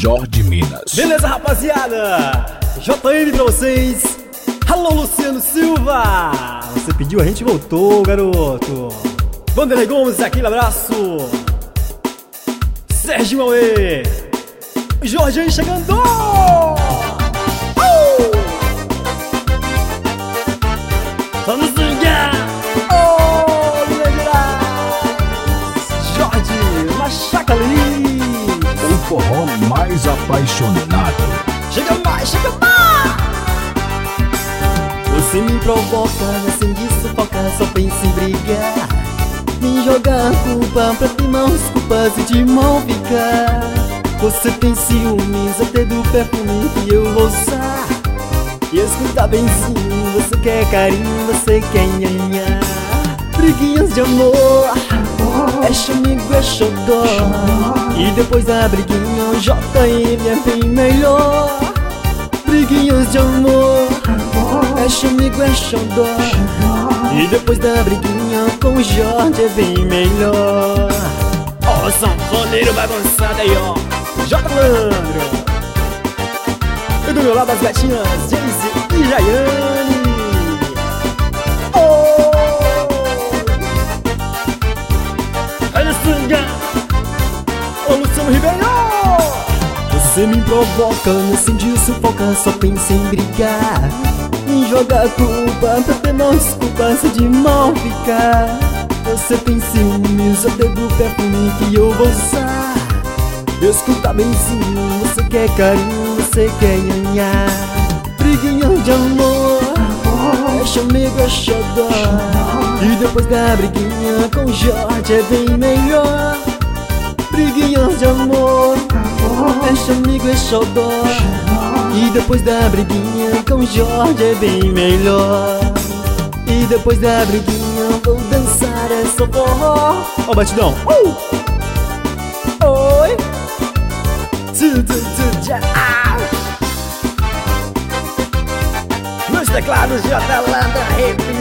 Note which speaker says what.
Speaker 1: Jorge Minas.
Speaker 2: Beleza, rapaziada? JM pra vocês. Alô, Luciano Silva. Você pediu, a gente voltou, garoto. Vanderlei Gomes, aquele abraço. Sérgio Aue. Jorge aí chegando. Vamos ligar. Jorge, machaca ali.
Speaker 1: O forró mais apaixonado.
Speaker 2: Chega mais, chega mais. Você me provoca, assim de sufoca, só pensa em brigar. Me jogar culpa pra ter mãos culpas e de mão ficar. Você tem ciúmes até do perfume que eu vou usar. E escuta benzinho, você quer carinho, você quer nhanhá. Briguinhas de amor, é chamigo, é xodó. E depois da briguinha o JM é bem melhor. Briguinhas de amor, é chamigo, é xodó. E depois da briguinha com o Jorge é bem melhor. Ó, sanfoneiro bagunçado aí, ó, J. Malandro. E do meu lado as gatinhas Jayce e Jaiane. Oh! Olha o Sanga, ô Luciano Ribeiro. Você me provoca, me acende e sufoca, só pensa em brigar. Me joga culpa pra ter mais culpa se de mal ficar. Você tem ciúmes até do perfume que eu vou usar. Escuta benzinho, você quer carinho, você quer nhanhá. Briguinha de amor, é chamigo, é xodó. E depois da briguinha com o Jorge é bem melhor. Briguinha de amor, é chamigo, é xodó. E depois da briguinha com o Jorge é bem melhor. E depois da briguinha vou dançar essa forró. Ó o batidão. Oi. Nos teclados J. Landa,